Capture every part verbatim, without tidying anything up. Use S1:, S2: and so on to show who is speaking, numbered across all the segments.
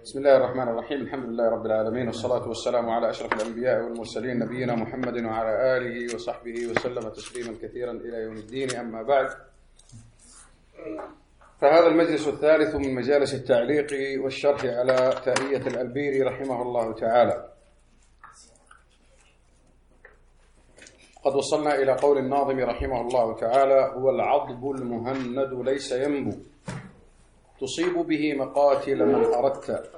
S1: بسم الله الرحمن الرحيم. الحمد لله رب العالمين، والصلاة والسلام على أشرف الأنبياء والمرسلين نبينا محمد وعلى آله وصحبه وسلم تسليما كثيرا إلى يوم الدين. أما بعد، فهذا المجلس الثالث من مجالس التعليق والشرح على تائية الألبيري رحمه الله تعالى. قد وصلنا إلى قول الناظم رحمه الله تعالى: هو العضب المهند ليس ينبو، تصيب به مقاتل من أردت،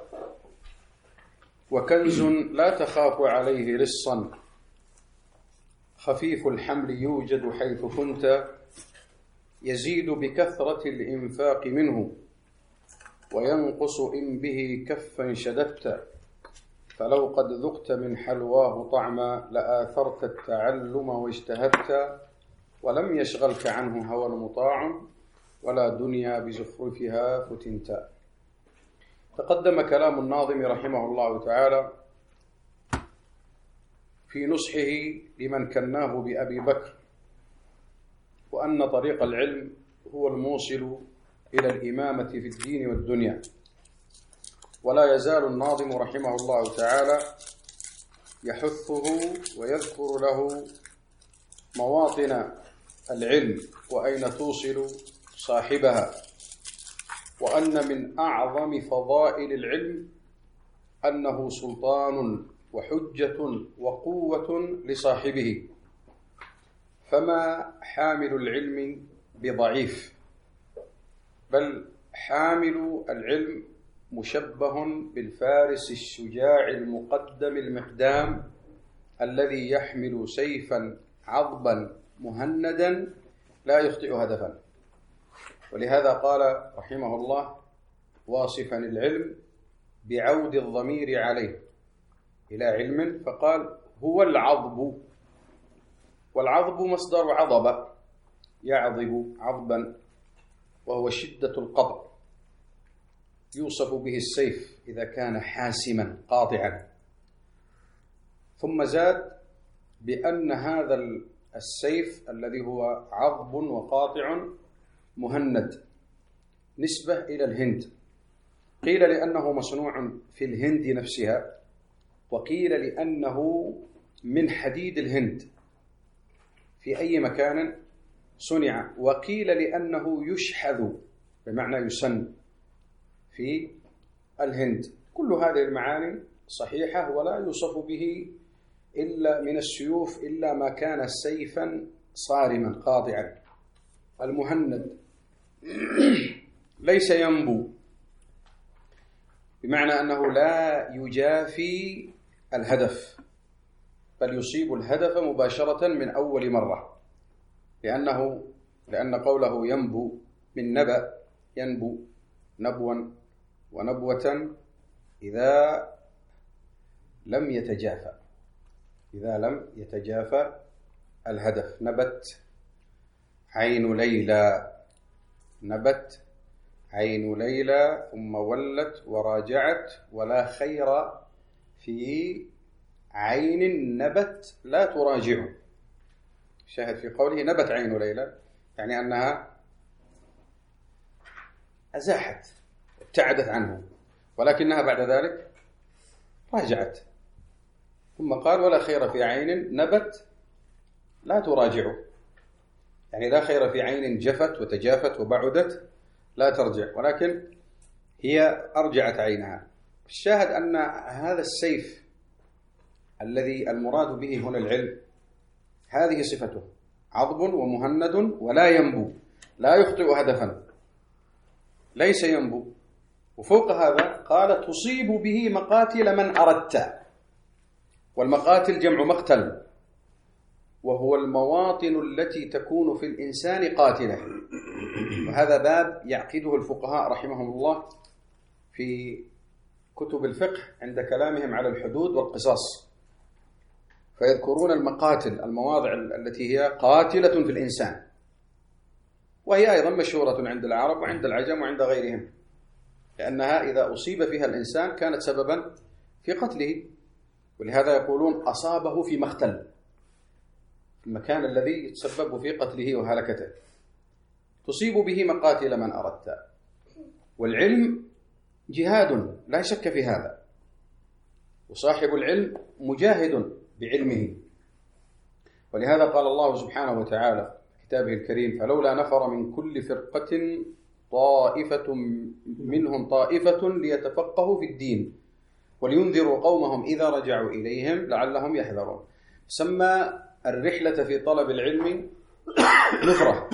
S1: وكنز لا تخاف عليه لصا، خفيف الحمل يوجد حيث كنت، يزيد بكثرة الإنفاق منه، وينقص إن به كفا شددت، فلو قد ذقت من حلواه طعما لآثرت التعلم واجتهدت، ولم يشغلك عنه هوى مطاع، ولا دنيا بزخرفها فتنت. تقدم كلام الناظم رحمه الله تعالى في نصحه لمن كناه بأبي بكر، وأن طريق العلم هو الموصل إلى الإمامة في الدين والدنيا. ولا يزال الناظم رحمه الله تعالى يحثه ويذكر له مواطن العلم وأين توصل صاحبها، وأن من أعظم فضائل العلم أنه سلطان وحجة وقوة لصاحبه، فما حامل العلم بضعيف، بل حامل العلم مشبه بالفارس الشجاع المقدم المقدام الذي يحمل سيفا عضبا مهندا لا يخطئ هدفا. ولهذا قال رحمه الله واصفا العلم بعود الضمير عليه إلى علم، فقال: هو العضب. والعضب مصدر عضب، يعضب عضبا، وهو شدة القطع، يوصف به السيف إذا كان حاسما قاطعا. ثم زاد بأن هذا السيف الذي هو عضب وقاطع مهند نسبة إلى الهند، قيل لأنه مصنوع في الهند نفسها، وقيل لأنه من حديد الهند في أي مكان صنع، وقيل لأنه يشحذ بمعنى يسن في الهند. كل هذه المعاني صحيحة، ولا يوصف به إلا من السيوف إلا ما كان سيفا صارما قاطعا. المهند ليس ينبو، بمعنى أنه لا يجافي الهدف، بل يصيب الهدف مباشرة من أول مرة، لأنه لأن قوله ينبو من نبأ، ينبو نبوا ونبوة إذا لم يتجافى، إذا لم يتجافى الهدف. نبت عين ليلى، نبت عين ليلى ثم ولت وراجعت، ولا خير في عين نبت لا تراجع. شاهد في قوله نبت عين ليلى، يعني أنها أزاحت ابتعدت عنه، ولكنها بعد ذلك راجعت. ثم قال: ولا خير في عين نبت لا تراجع، يعني لا خير في عين جفت وتجافت وبعدت لا ترجع، ولكن هي أرجعت عينها. الشاهد أن هذا السيف الذي المراد به هنا العلم، هذه صفته: عضب ومهند ولا ينبو، لا يخطئ هدفا، ليس ينبو. وفوق هذا قال: تصيب به مقاتل من أردت. والمقاتل جمع مقتل، وهو المواطن التي تكون في الإنسان قاتلة. وهذا باب يعقده الفقهاء رحمهم الله في كتب الفقه عند كلامهم على الحدود والقصاص، فيذكرون المقاتل، المواضع التي هي قاتلة في الإنسان، وهي أيضا مشهورة عند العرب وعند العجم وعند غيرهم، لأنها إذا أصيب فيها الإنسان كانت سببا في قتله، ولهذا يقولون أصابه في مقتل، المكان الذي يتسبب في قتله وهلكته. تصيب به مقاتل من أردت. والعلم جهاد لا شك في هذا، وصاحب العلم مجاهد بعلمه. ولهذا قال الله سبحانه وتعالى في كتابه الكريم: فلولا نفر من كل فرقة طائفة منهم طائفة ليتفقهوا في الدين ولينذروا قومهم إذا رجعوا إليهم لعلهم يحذرون. سمى الرحلة في طلب العلم نفرة.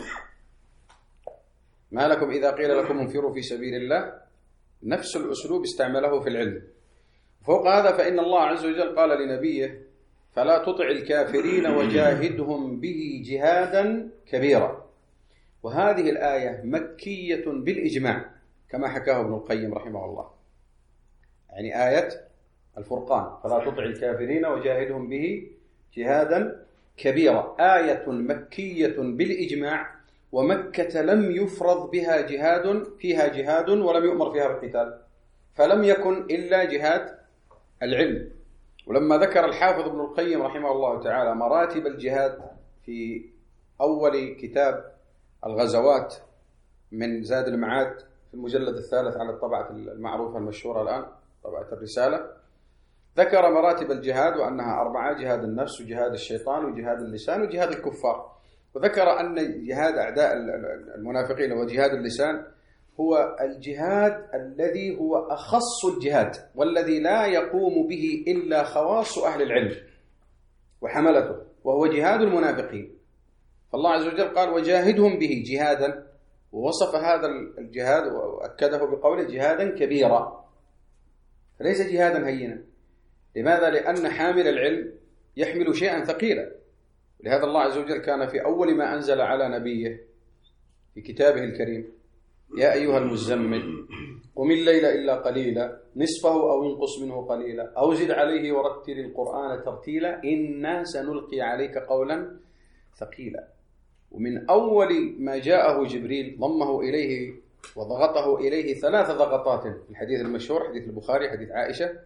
S1: ما لكم إذا قيل لكم انفروا في سبيل الله، نفس الأسلوب استعمله في العلم. فوق هذا فإن الله عز وجل قال لنبيه: فلا تطع الكافرين وجاهدهم به جهادا كبيرا. وهذه الآية مكية بالإجماع كما حكاه ابن القيم رحمه الله، يعني آية الفرقان: فلا تطع الكافرين وجاهدهم به جهادا كبيرا، آية مكية بالإجماع، ومكة لم يفرض بها جهاد فيها جهاد ولم يؤمر فيها بالقتال، فلم يكن إلا جهاد العلم. ولما ذكر الحافظ ابن القيم رحمه الله تعالى مراتب الجهاد في أول كتاب الغزوات من زاد المعاد في المجلد الثالث على الطبعة المعروفة المشهورة الآن، طبعة الرسالة، ذكر مراتب الجهاد وأنها أربعة: جهاد النفس وجهاد الشيطان وجهاد اللسان وجهاد الكفار. وذكر أن جهاد أعداء المنافقين وجهاد اللسان هو الجهاد الذي هو أخص الجهاد، والذي لا يقوم به إلا خواص أهل العلم وحملته، وهو جهاد المنافقين. فالله عز وجل قال: وجاهدهم به جهادا، ووصف هذا الجهاد وأكده بقوله: جهادا كبيرا، فليس جهادا هينا. لماذا؟ لأن حامل العلم يحمل شيئا ثقيلا. لهذا الله عز وجل كان في أول ما أنزل على نبيه في كتابه الكريم: يا أيها المزمل قم الليل إلا قليلا نصفه أو انقص منه قليلا أو زد عليه ورتل القرآن ترتيلا إنا سنلقي عليك قولا ثقيلا. ومن أول ما جاءه جبريل ضمه إليه وضغطه إليه ثلاث ضغطات في الحديث المشهور حديث البخاري حديث عائشة،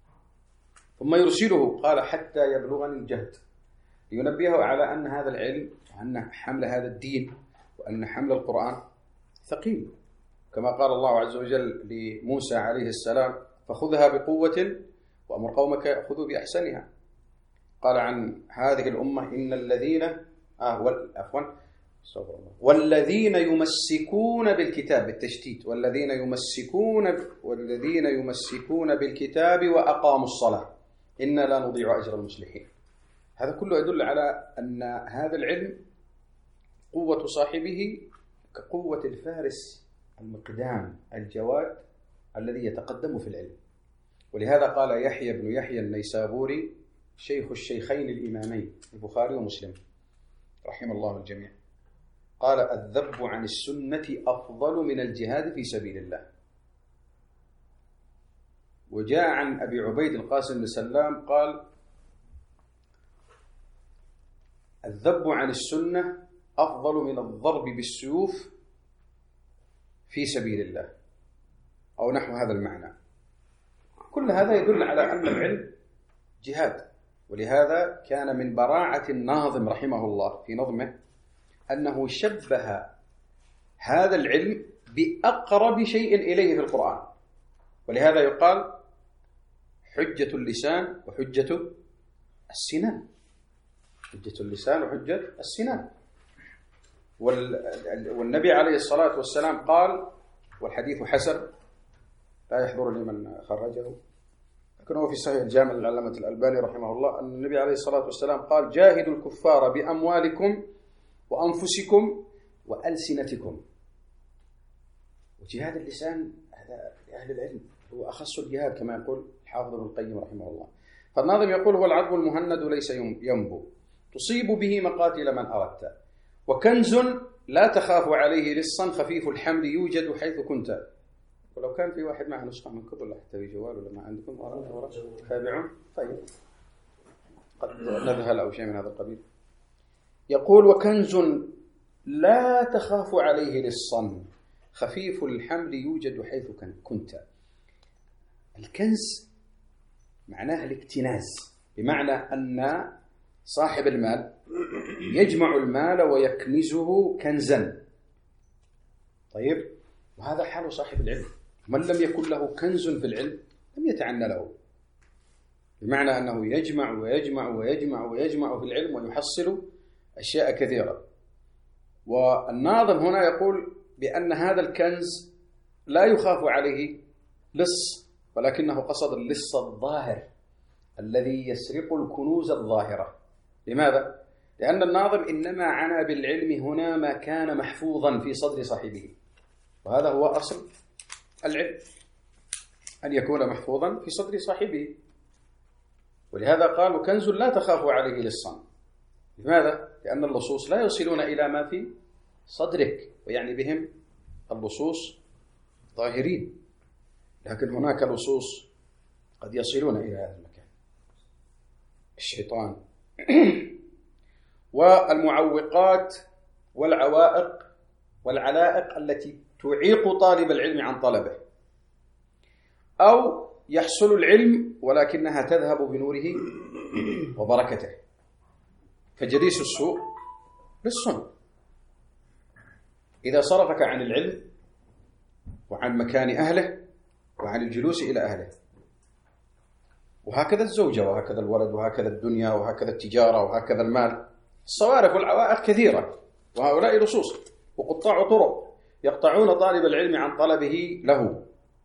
S1: ثم يرسله قال: حتى يبلغني الجهد، لينبهه على أن هذا العلم وأن حمل هذا الدين وأن حمل القرآن ثقيل، كما قال الله عز وجل لموسى عليه السلام: فخذها بقوة وأمر قومك يأخذوا بأحسنها. قال عن هذه الأمة: إن الذين آه عفوا والذين يمسكون بالكتاب بالتشتيت والذين يمسكون والذين يمسكون بالكتاب وأقاموا الصلاة إنا لا نضيع أجر المصلحين. هذا كله يدل على أن هذا العلم قوة صاحبه كقوة الفارس المقدام الجواد الذي يتقدم في العلم. ولهذا قال يحيى بن يحيى النيسابوري شيخ الشيخين الإمامين البخاري ومسلم رحم الله الجميع، قال: الذب عن السنة أفضل من الجهاد في سبيل الله. وجاء عن أبي عبيد القاسم بن سلام قال: الذب عن السنة أفضل من الضرب بالسيوف في سبيل الله، أو نحو هذا المعنى. كل هذا يدل على أن العلم جهاد. ولهذا كان من براعة الناظم رحمه الله في نظمه أنه شبه هذا العلم بأقرب شيء إليه في القرآن. ولهذا يقال: حجة اللسان وحجة السنان، حجة اللسان وحجة السنان. والنبي عليه الصلاة والسلام قال، والحديث حسن لا يحضرني من خرجه، لكن هو في صحيح الجامع للعلامة الألباني رحمه الله، أن النبي عليه الصلاة والسلام قال: جاهدوا الكفار بأموالكم وأنفسكم وألسنتكم. وجهاد اللسان هذا لأهل العلم هو أخص الجهاد كما يقول الحافظ ابن القيم رحمه الله. فالناظم يقول: هو العظم المهند ليس ينبو تصيب به مقاتل من أردت، وكنز لا تخاف عليه لصا خفيف الحمل يوجد حيث كنت. ولو كان في واحد معه نسخة من كتب لا يحتوي جوال ولا ما عندكم وراء تابعون طيب قد نذهل أو شيء من هذا القبيل. يقول: وكنز لا تخاف عليه لصا خفيف الحمل يوجد حيث كنت. الكنز معناه الاكتناز، بمعنى أن صاحب المال يجمع المال ويكنزه كنزا. طيب، وهذا حال صاحب العلم، من لم يكن له كنز في العلم لم يتعنى له، بمعنى أنه يجمع ويجمع ويجمع ويجمع في العلم ويحصل أشياء كثيرة. والناظم هنا يقول بأن هذا الكنز لا يخاف عليه لص، ولكنه قصد اللص الظاهر الذي يسرق الكنوز الظاهرة. لماذا؟ لأن الناظم إنما عنى بالعلم هنا ما كان محفوظا في صدر صاحبه، وهذا هو أصل العلم، أن يكون محفوظا في صدر صاحبه. ولهذا قالوا كنز لا تخاف عليه لصا. لماذا؟ لأن اللصوص لا يصلون إلى ما في صدرك، ويعني بهم اللصوص ظاهرين، لكن هناك لصوص قد يصلون إلى هذا المكان، الشيطان. والمعوقات والعوائق والعلائق التي تعيق طالب العلم عن طلبه، أو يحصل العلم ولكنها تذهب بنوره وبركته. فجليس السوء للصن، إذا صرفك عن العلم وعن مكان أهله وعن الجلوس إلى أهله. وهكذا الزوجة، وهكذا الولد، وهكذا الدنيا، وهكذا التجارة، وهكذا المال. الصوارف والعوائق كثيرة، وهؤلاء لصوص وقطاع طرق يقطعون طالب العلم عن طلبه له.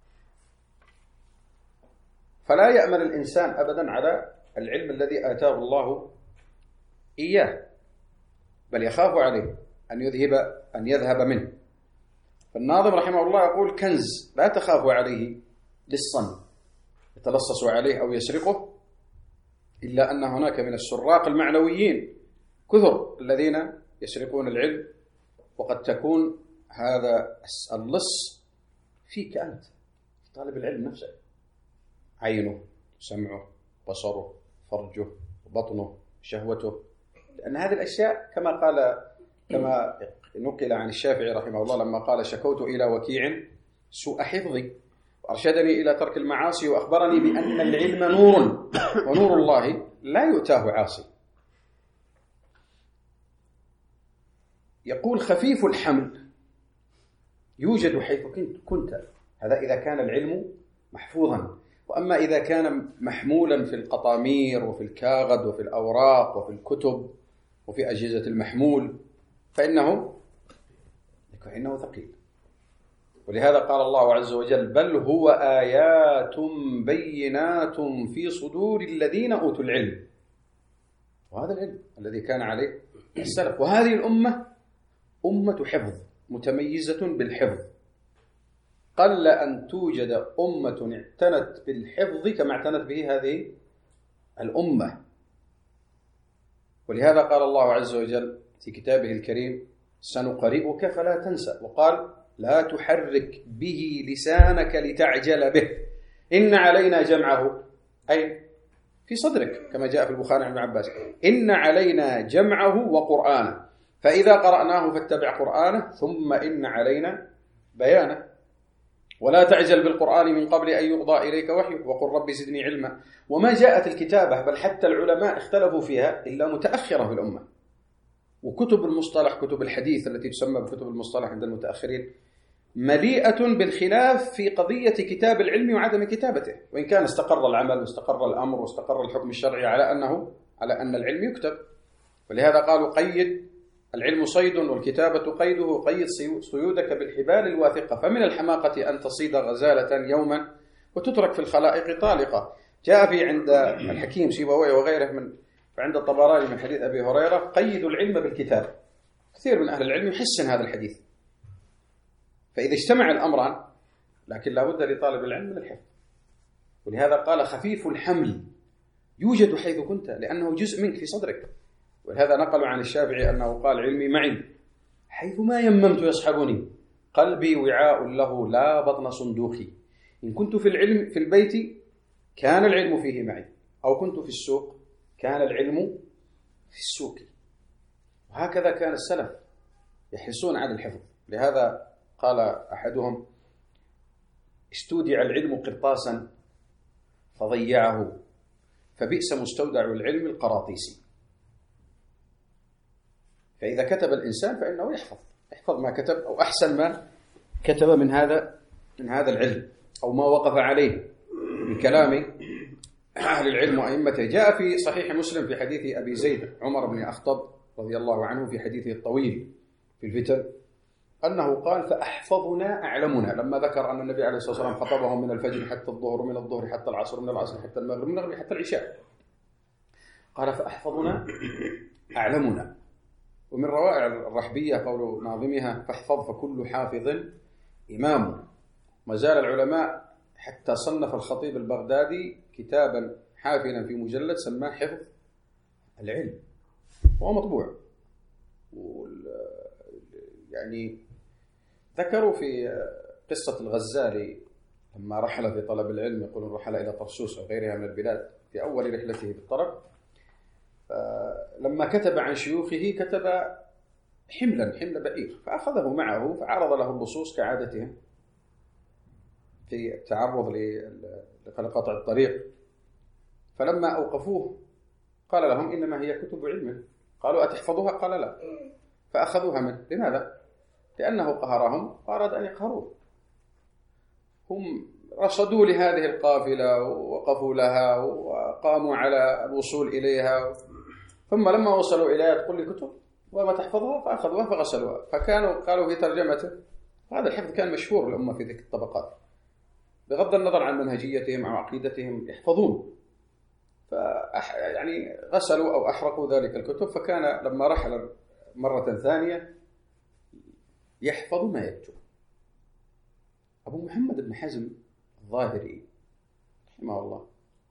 S1: فلا يأمن الإنسان أبدا على العلم الذي آتاه الله إياه، بل يخاف عليه أن يذهب أن يذهب منه. فالناظم رحمه الله يقول كنز لا تخاف عليه لصا يتلصص عليه أو يسرقه، إلا أن هناك من السراق المعنويين كثر الذين يسرقون العلم، وقد تكون هذا اللص فيك أنت، طالب العلم نفسه، عينه، سمعه، بصره، فرجه، بطنه، شهوته. لأن هذه الأشياء كما قال كما نقل عن الشافعي رحمه الله لما قال شكوت إلى وكيع سوء حفظي وأرشدني إلى ترك المعاصي وأخبرني بأن العلم نور ونور الله لا يؤتاه عاصي. يقول خفيف الحمل يوجد حيث كنت، هذا إذا كان العلم محفوظا. وأما إذا كان محمولا في القطامير وفي الكاغد وفي الأوراق وفي الكتب وفي أجهزة المحمول فإنه فإنه ثقيل. ولهذا قال الله عز وجل بل هو آيات بينات في صدور الذين أوتوا العلم. وهذا العلم الذي كان عليه السلف. وهذه الأمة أمة حفظ متميزة بالحفظ، قل أن توجد أمة اعتنت بالحفظ كما اعتنت به هذه الأمة. ولهذا قال الله عز وجل في كتابه الكريم سنقرئك فلا تنسى، وقال لا تحرك به لسانك لتعجل به إن علينا جمعه، أي في صدرك كما جاء في البخاري عن ابن عباس إن علينا جمعه وقرآنه فإذا قرأناه فاتبع قرآنه ثم إن علينا بيانه ولا تعجل بالقرآن من قبل أن يقضى إليك وحيه وقل رب زدني علما. وما جاءت الكتابة بل حتى العلماء اختلفوا فيها إلا متأخرة في الأمة. وكتب المصطلح كتب الحديث التي تسمى بكتب المصطلح عند المتأخرين مليئة بالخلاف في قضية كتاب العلم وعدم كتابته، وإن كان استقر العمل واستقر الأمر واستقر الحكم الشرعي على أنه على أن العلم يكتب. ولهذا قالوا قيد العلم صيد والكتابة قيده، قيد صيودك بالحبال الواثقة. فمن الحماقة أن تصيد غزالة يوما وتترك في الخلائق طالقة. جاء في عند الحكيم سيبويه وغيره من وعند الطبراني من حديث أبي هريرة قيد العلم بالكتاب. كثير من أهل العلم يحسن هذا الحديث. فإذا اجتمع الأمران لكن لا بد لطالب العلم من الحفظ. ولهذا قال خفيف الحمل يوجد حيث كنت لأنه جزء منك في صدرك. ولهذا نقلوا عن الشافعي أنه قال علمي معي حيث ما يممت يصحبني قلبي وعاء له لا بطن صندوقي. إن كنت في العلم في البيت كان العلم فيه معي، أو كنت في السوق كان العلم في السوق. وهكذا كان السلف يحرصون على الحفظ. لهذا قال أحدهم استودع العلم قرطاسا فضيعه فبئس مستودع العلم القراطيسي. فإذا كتب الإنسان فإنه يحفظ يحفظ ما كتب أو أحسن ما كتب من هذا من هذا العلم. أو ما وقف عليه من كلام أهل العلم وأئمته. جاء في صحيح مسلم في حديث أبي زيد عمر بن أخطب رضي الله عنه في حديثه الطويل في الفتن أنه قال: فأحفظنا أعلمنا، لما ذكر أن النبي عليه الصلاة والسلام خطبهم من الفجر حتى الظهر، ومن الظهر حتى العصر، ومن العصر حتى المغرب، من المغرب حتى العشاء. قال: فأحفظنا أعلمنا. ومن روائع الرحبية قول ناظمها: فاحفظ فكل حافظ إمام. ما زال العلماء حتى صنف الخطيب البغدادي كتابا حافلا في مجلد سماه حفظ العلم، وهو مطبوع. يعني ذكروا في قصة الغزالي لما رحل في طلب العلم، يقولون رحل إلى طرسوس وغيرها من البلاد في أول رحلته بالطرب، لما كتب عن شيوخه كتب حملا حمل بعير، فأخذه معه فعرض له اللصوص كعادتهم في التعرض لقطع الطريق. فلما أوقفوه قال لهم: إنما هي كتب علم. قالوا: أتحفظها؟ قال: لا. فأخذوها منه. لماذا؟ لأنه قهرهم وأراد أن يقهروه. هم رصدوا لهذه القافلة ووقفوا لها وقاموا على الوصول إليها، ثم لما وصلوا إليها تقول لي كتب وما تحفظها، فأخذوها فغسلوها. فكانوا قالوا في ترجمته: هذا الحفظ كان مشهور الأمة في ذيك الطبقات، بغض النظر عن منهجيتهم أو عقيدتهم يحفظون. فأح يعني غسلوا أو أحرقوا ذلك الكتب. فكان لما رحل مرة ثانية يحفظ ما يكتب. أبو محمد بن حزم الظاهري رحمه الله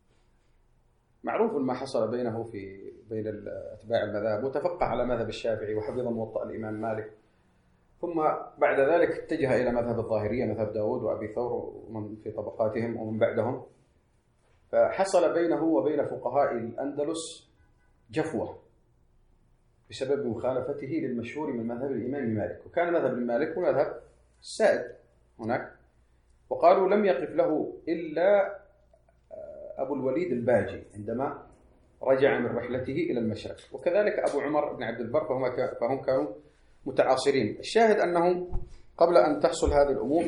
S1: معروف ما حصل بينه في بين أتباع المذاهب، وتفقه على مذهب الشافعي وحفظ موطأ الإمام مالك، ثم بعد ذلك اتجه إلى مذهب الظاهرية، مذهب داود وأبي ثور ومن في طبقاتهم ومن بعدهم. فحصل بينه وبين فقهاء الأندلس جفوة بسبب مخالفته للمشهور من مذهب الإمام مالك، وكان مذهب المالك ومذهب السائد هناك. وقالوا لم يقف له إلا أبو الوليد الباجي عندما رجع من رحلته إلى المشرق، وكذلك أبو عمر بن عبد البر، فهم كانوا متعاصرين. الشاهد أنهم قبل أن تحصل هذه الأمور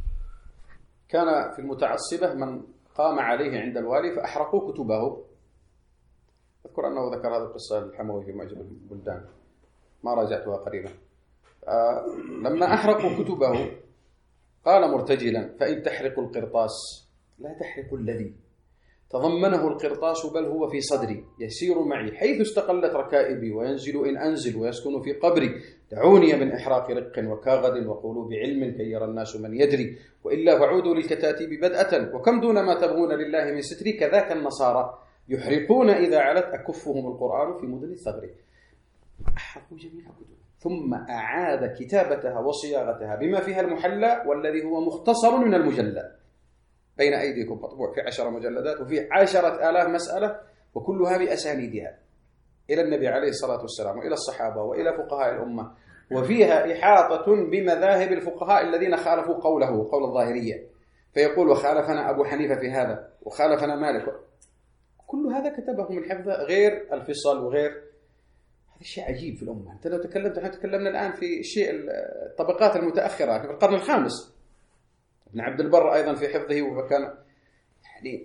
S1: كان في المتعصبة من قام عليه عند الوالي فأحرقوا كتبه. أذكر أنه ذكر هذه القصة الحموي في معجم البلدان، ما راجعتها قريبا. آه لما أحرقوا كتبه قال مرتجلا: فإن تحرقوا القرطاس لا تحرقوا الذي تضمنه القرطاس، بل هو في صدري يسير معي حيث استقلت ركائبي، وينزل إن أنزل ويسكن في قبري. دعوني من إحراق رق وكاغد، وقولوا بعلم كي يرى الناس من يدري، وإلا فعودوا للكتاتيب بدءة، وكم دون ما تبغون لله من ستري. كذاك النصارى يحرقون إذا علت أكفهم القرآن في مدن الثغر. أحرقوا جميع كتب، ثم أعاد كتابتها وصياغتها بما فيها المحلى، والذي هو مختصر من المجلد بين أيديكم، مطبوع في عشر مجلدات وفي عشرة آلاف مسألة، وكلها بأسانيدها إلى النبي عليه الصلاة والسلام وإلى الصحابة وإلى فقهاء الأمة، وفيها إحاطة بمذاهب الفقهاء الذين خالفوا قوله قول الظاهرية، فيقول: وخالفنا أبو حنيفة في هذا، وخالفنا مالك. كل هذا كتبه من حفظه، غير الفصل وغير. هذا شيء عجيب في الأمة. أنت لو تكلمت، نحن تكلمنا الآن في شيء الطبقات المتأخرة في القرن الخامس. ابن عبد البر أيضا في حفظه، وكان يعني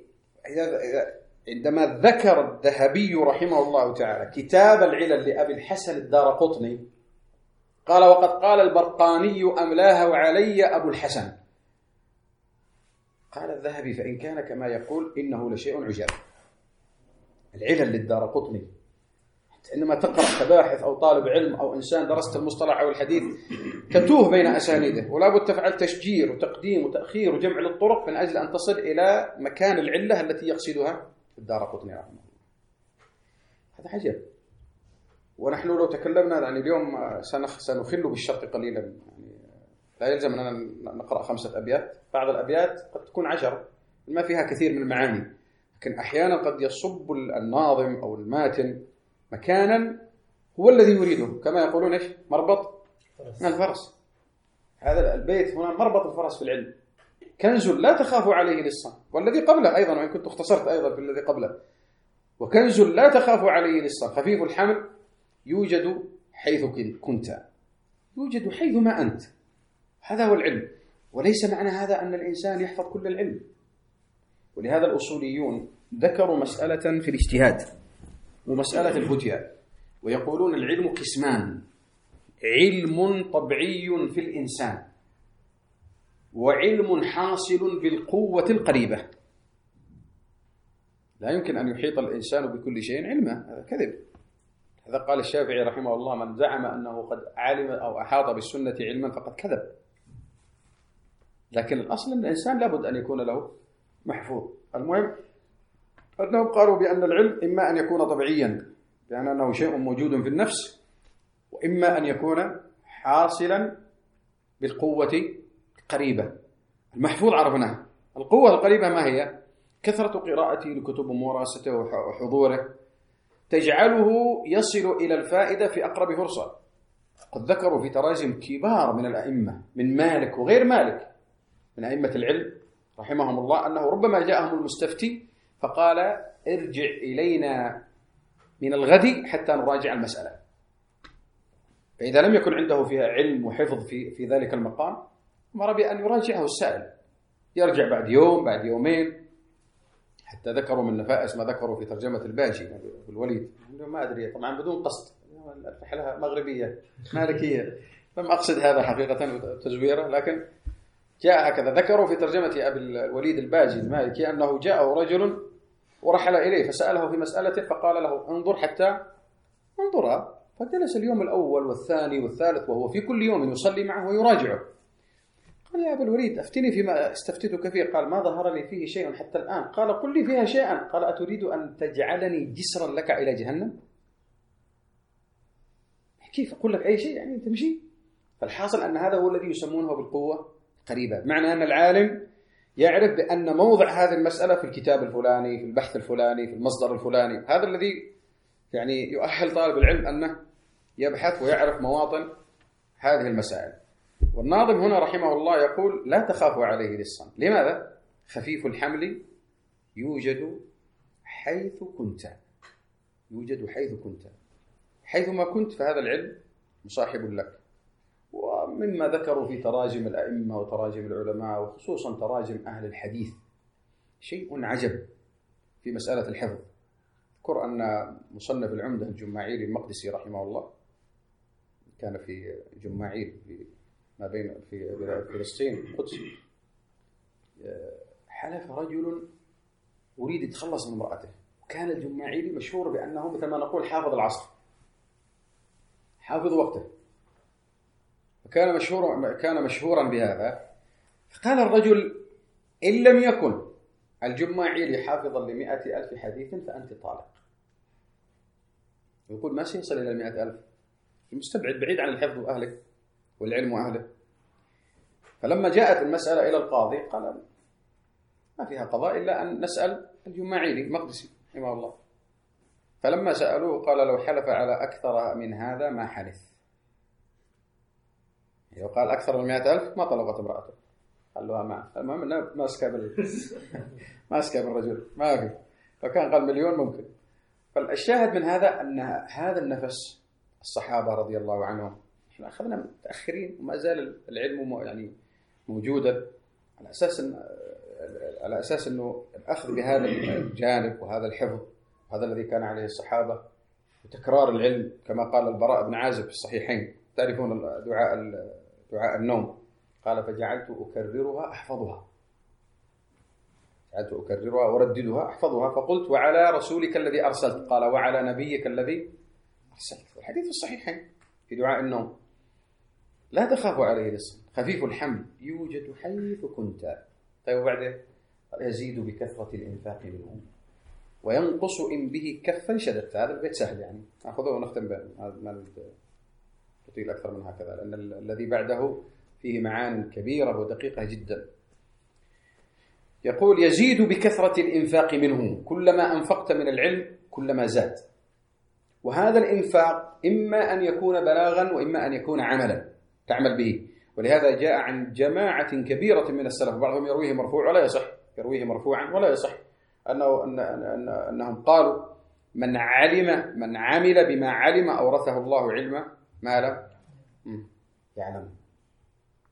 S1: عندما ذكر الذهبي رحمه الله تعالى كتاب العلل لأبي الحسن الدارقطني قال: وقد قال البرقاني أملاه علي أبو الحسن. قال الذهبي: فإن كان كما يقول إنه لشيء عجاب. العلل للدارقطني، عندما تقرأ كباحث أو طالب علم أو إنسان درست المصطلح أو الحديث تتوه بين أسانيده، ولا بد تفعل تشجير وتقديم وتأخير وجمع للطرق من أجل أن تصل إلى مكان العلة التي يقصدها الدارقطني رحمه الله. هذا عجب. ونحن لو تكلمنا يعني اليوم سنخل بالشرط قليلا، يعني لا يلزم أننا نقرأ خمسة أبيات، بعض الأبيات قد تكون عشر ما فيها كثير من المعاني، لكن أحيانا قد يصب الناظم أو الماتن مكانا هو الذي يريده، كما يقولون إيش؟ مربط من الفرس. هذا البيت هنا مربط الفرس في العلم، كنز لا تخاف عليه لصا، والذي قبله أيضا، وإن كنت اختصرت أيضا في الذي قبله، وكنز لا تخاف عليه لصا، خفيف الحمل يوجد حيث كنت، يوجد حيث ما أنت. هذا هو العلم. وليس معنى هذا أن الإنسان يحفظ كل العلم. ولهذا الأصوليون ذكروا مسألة في الاجتهاد ومسألة الفتيا، ويقولون العلم قسمان: علم طبيعي في الإنسان، وعلم حاصل بالقوة القريبة. لا يمكن أن يحيط الإنسان بكل شيء علما، هذا كذب. هذا قال الشافعي رحمه الله: من زعم أنه قد علم أو أحاط بالسنة علما فقد كذب. لكن الأصل أن الإنسان لابد أن يكون له محفوظ. المهم أنهم قالوا بأن العلم إما أن يكون طبيعيا بأن أنه شيء موجود في النفس، وإما أن يكون حاصلا بالقوة القريبة. المحفوظ عرفناه، القوة القريبة ما هي؟ كثرة قراءته لكتب وممارسته وحضوره تجعله يصل إلى الفائدة في أقرب فرصة. قد ذكروا في تراجم كبار من الأئمة من مالك وغير مالك من أئمة العلم رحمهم الله أنه ربما جاءهم المستفتي فقال: ارجع إلينا من الغد حتى نراجع المسألة. فإذا لم يكن عنده فيها علم وحفظ في في ذلك المقام أمر بأن يراجعه السائل، يرجع بعد يوم بعد يومين. حتى ذكروا من نفائس ما ذكروا في ترجمة الباجي بالوليد، ما أدري طبعا بدون قصد، الرحلة مغربية مالكية، لم أقصد هذا حقيقة تزويره، لكن جاء هكذا. ذكروا في ترجمة أبي الوليد الباجي المالكي أنه جاءه رجل ورحل إليه فسأله في مسألة فقال له: انظر حتى انظرها. فجلس اليوم الأول والثاني والثالث وهو في كل يوم يصلي معه ويراجعه. قال: يا أبا الوليد أفتني فيما استفتتك فيه. قال: ما ظهر لي فيه شيء حتى الآن. قال: قل لي فيها شيئا. قال: أتريد أن تجعلني جسرا لك إلى جهنم؟ كيف أقول لك أي شيء يعني تمشي؟ فالحاصل أن هذا هو الذي يسمونه بالقوة قريبة، معنى أن العالم يعرف بأن موضع هذه المسألة في الكتاب الفلاني، في البحث الفلاني، في المصدر الفلاني. هذا الذي يعني يؤهل طالب العلم أنه يبحث ويعرف مواطن هذه المسائل. والناظم هنا رحمه الله يقول: لا تخافوا عليه للصن. لماذا؟ خفيف الحمل يوجد حيث كنت. يوجد حيث كنت، حيثما كنت فهذا العلم مصاحب لك. ومما ذكروا في تراجم الأئمة وتراجم العلماء وخصوصا تراجم أهل الحديث شيء عجب في مسألة الحفظ. اذكر أن مصنف العمدة الجماعيلي المقدسي رحمه الله كان في جماعيل في ما بين في فلسطين القدس، حلف رجل يريد يتخلص من امرأته، وكان الجماعيلي مشهور بأنه مثل ما نقول حافظ العصر، حافظ وقته، وكان مشهور كان مشهورا بهذا. فقال الرجل: إن لم يكن الجماعيلي حافظا لمئة ألف حديث فأنت طالق. يقول: ما سيصل إلى المئة ألف، المستبعد بعيد عن الحفظ وأهله والعلم وأهله. فلما جاءت المسألة إلى القاضي قال: ما فيها قضاء إلا أن نسأل الجماعيلي المقدسي رحمه الله. فلما سألوه قال: لو حلف على أكثر من هذا ما حلف. لو قال أكثر من مئة ألف ما طلبت امرأته، قال له ما. المهم أنه ماسكة بال ماسكة بالرجل ما في. فكان قال مليون ممكن. فالشاهد من هذا أن هذا النفس الصحابة رضي الله عنهم، احنا أخذنا متأخرين وما زال العلم يعني موجودا، على أساس أن على أساس أنه الأخذ بهذا الجانب وهذا الحفظ وهذا الذي كان عليه الصحابة وتكرار العلم، كما قال البراء بن عازب في الصحيحين، تعرفون دعاء دعاء النوم، قال: فجعلت أكررها أحفظها، جعلت أكررها ورددها أحفظها، فقلت: وعلى رسولك الذي أرسلت، قال: وعلى نبيك الذي أرسلت. الحديث في الصحيحين في دعاء النوم. لا تخافوا عليه للصن، خفيف الحمل يوجد حيث كنت. طيب وبعدين يزيد بكثرة الإنفاق منه وينقص إن به كفا شددت. هذا البيت سهل يعني، نأخذه ونختم به، ما نطيل أكثر من هكذا، لأن الذي بعده فيه معان كبيرة ودقيقة جدا. يقول: يزيد بكثرة الإنفاق منه، كلما أنفقت من العلم كلما زاد. وهذا الإنفاق إما أن يكون بلاغا وإما أن يكون عملا تعمل به. ولهذا جاء عن جماعة كبيرة من السلف، بعضهم يرويه مرفوع ولا يصح، يرويه مرفوعا ولا يصح، أنه أن أن أنهم قالوا: من علم من عمل بما علم أورثه الله علم ما لم يعلم.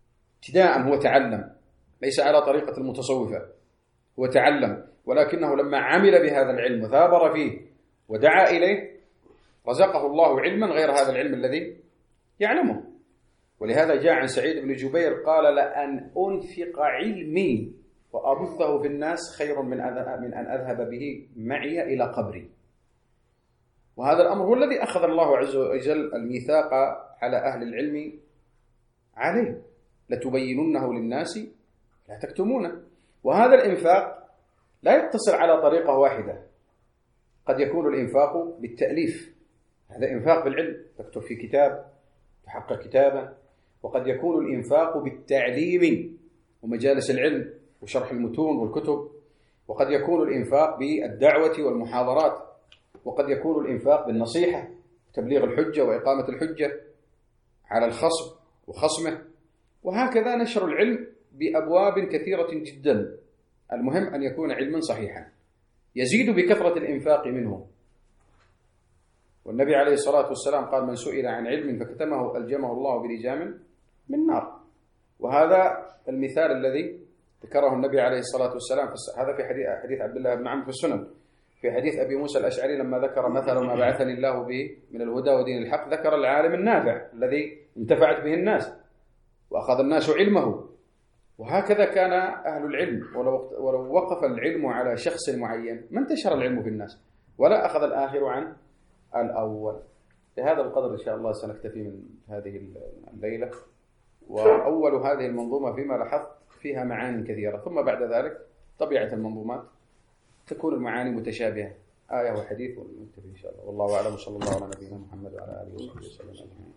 S1: ابتداء هو تعلم، ليس على طريقة المتصوفة، هو تعلم، ولكنه لما عمل بهذا العلم وثابر فيه ودعا إليه رزقه الله علما غير هذا العلم الذي يعلمه. ولهذا جاء عن سعيد بن جبير قال: لأن أنفق علمي وأبثه في الناس خير من من أن أذهب به معي إلى قبري. وهذا الأمر هو الذي أخذ الله عز وجل الميثاق على أهل العلم عليه: لتبيننه للناس لا تكتمونه. وهذا الإنفاق لا يقتصر على طريقة واحدة، قد يكون الإنفاق بالتأليف، هذا إنفاق بالعلم، تكتب في كتاب، تحقق كتابا. وقد يكون الإنفاق بالتعليم ومجالس العلم وشرح المتون والكتب. وقد يكون الإنفاق بالدعوة والمحاضرات. وقد يكون الإنفاق بالنصيحة، تبليغ الحجة وإقامة الحجة على الخصم وخصمه. وهكذا نشر العلم بأبواب كثيرة جدا. المهم أن يكون علما صحيحا يزيد بكثرة الإنفاق منه. والنبي عليه الصلاة والسلام قال: من سئل عن علم فكتمه ألجمه الله بلجام من نار. وهذا المثال الذي ذكره النبي عليه الصلاة والسلام، هذا في حديث حديث عبد الله بن عمرو في السنن. في حديث أبي موسى الأشعري لما ذكر مثل ما بعثني الله به من الهدى ودين الحق، ذكر العالم النافع الذي انتفعت به الناس وأخذ الناس علمه. وهكذا كان أهل العلم، ولو وقف العلم على شخص معين ما انتشر العلم في الناس ولا أخذ الآخر عن الأول. بهذا القدر إن شاء الله سنكتفي من هذه الليلة. وأول هذه المنظومة فيما لاحظت فيها معاني كثيرة، ثم بعد ذلك طبيعة المنظومات تكون المعاني متشابهة، آية وحديث، ونكتفي إن شاء الله. والله أعلم، صلى الله على نبينا محمد وعلى آله وصحبه وسلم.